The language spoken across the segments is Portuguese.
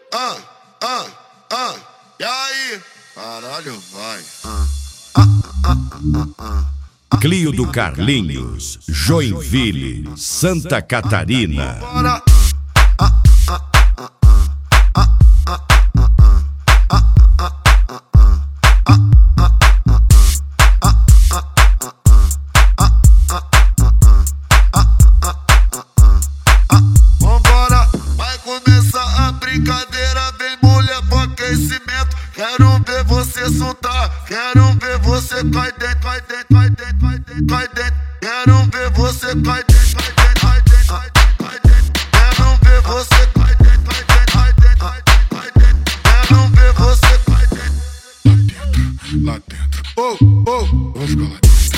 E aí? Caralho, vai. Clio do Carlinhos, Joinville, Santa Catarina. Bora. Vambora, vai começar a brincadeira. Vem mulher pro aquecimento. Quero ver você soltar. Quero ver você cai dentro, cai dentro, cai dentro, cai dentro, cai dentro. Quero ver você cai dentro, cai dentro, cai dentro, cai dentro. Quero ver você cai dentro, cai dentro, cai dentro, cai dentro. Quero ver você cai dentro. Lá dentro. Oh, oh, vou ficar lá dentro.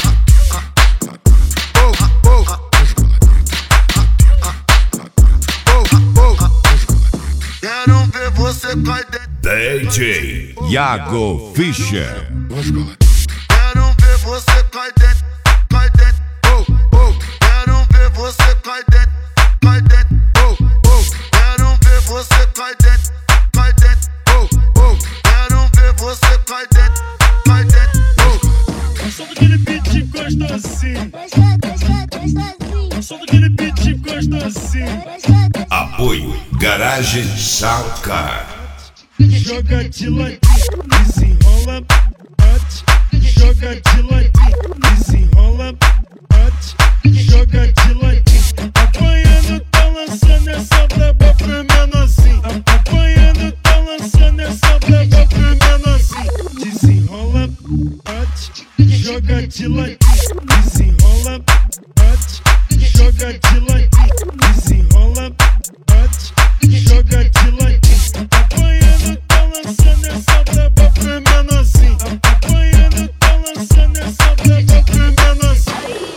Quero ver você cai dentro. DJ Iago Fischer. Quero ver você cai dentro, cai dentro. Quero ver você cai dentro, cai dentro. Quero ver você cai dentro, cai dentro. Quero ver você cai dentro, cai dentro. Eu sou daquele beat que gosta assim. Eu sou daquele beat que gosta assim. Apoio Garagem Soundcar. Joga de ladinho, desenrola, bate. Joga de ladinho, desenrola, bate. Joga de ladinho. Apanhando, tá lançando essa braba pro menorzinho. Apanhando, tá lançando essa braba pro menorzinho. Desenrola, bate. Joga de ladinho, desenrola, bate. Joga de ladinho, desenrola, bate. Joga de ladinho. Apanhando, tá lançando essa braba pro menorzinho. Apanhando, tá lançando essa braba pro menorzinho.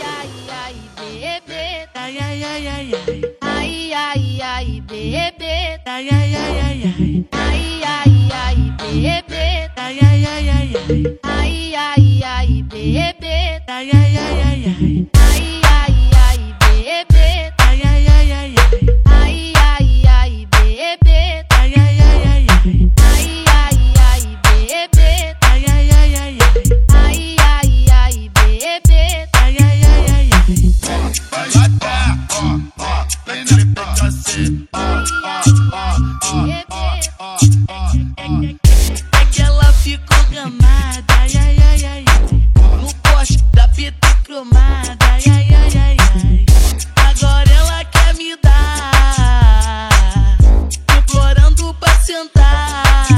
Ai, ai, ai, ai, bebê. Ai, ai, ai, bebê. Ai, ai, ai, ai. Ai, ai, ai, bebê. Ai, ai, ai, ai. Ai, ai, ai, bebê. Ai, ai, ai, ai. Ai, ai, ai, bebê. Ai, ai, ai, ai. Ai, ai, ai, bebê. Ai, ai, ai, ai. Ai, ai, ai, bebê. Ai, ai, ai, ai. Ai, ai, ai, bebê. Ai, ai, ai, ai. É que ela ficou gamada, ai, ai, ai, ai. No poste da fita cromada, ai, ai, ai, ai, ai. Agora ela quer me dar, implorando pra sentar.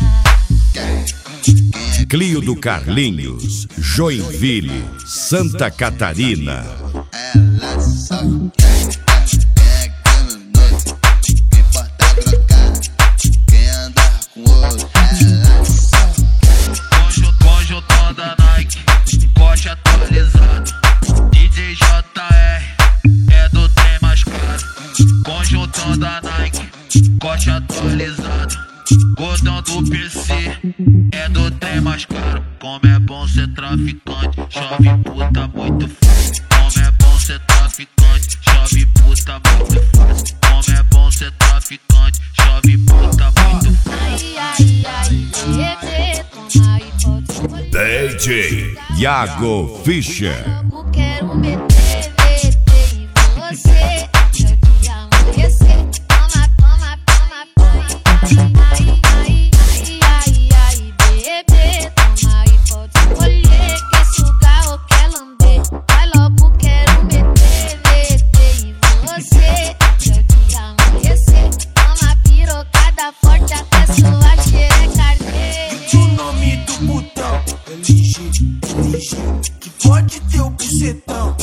Clio do Carlinhos, Joinville, Santa Catarina. Ela só quer criminoso. Quem porta trocar, quem anda com outro. Ela só Conjuntão da Nike, corte atualizado. DJ JR é do trem mais caro. Conjuntão da Nike, corte atualizado. Gordão do PC é do trem mais caro. Como é bom ser traficante, chove puta muito fácil. Como é bom ser traficante, chove puta muito fácil. Como é bom ser traficante, chove puta muito fácil. Ai, ai, ai, bebê, toma e pode escolher. DJ Iago Fischer. Eu quero meter, meter em você. Até o dia amanhecer. Toma, toma, toma, toma. Ai, ai, ai, ai, ai, bebê, toma e pode escolher. Quer sugar ou quer lamber? Vai logo, quero meter, meter em você. Até o dia amanhecer. Toma pirocada forte até sua xereca arder. O nome do botão é LG, que pode ter o bucetão.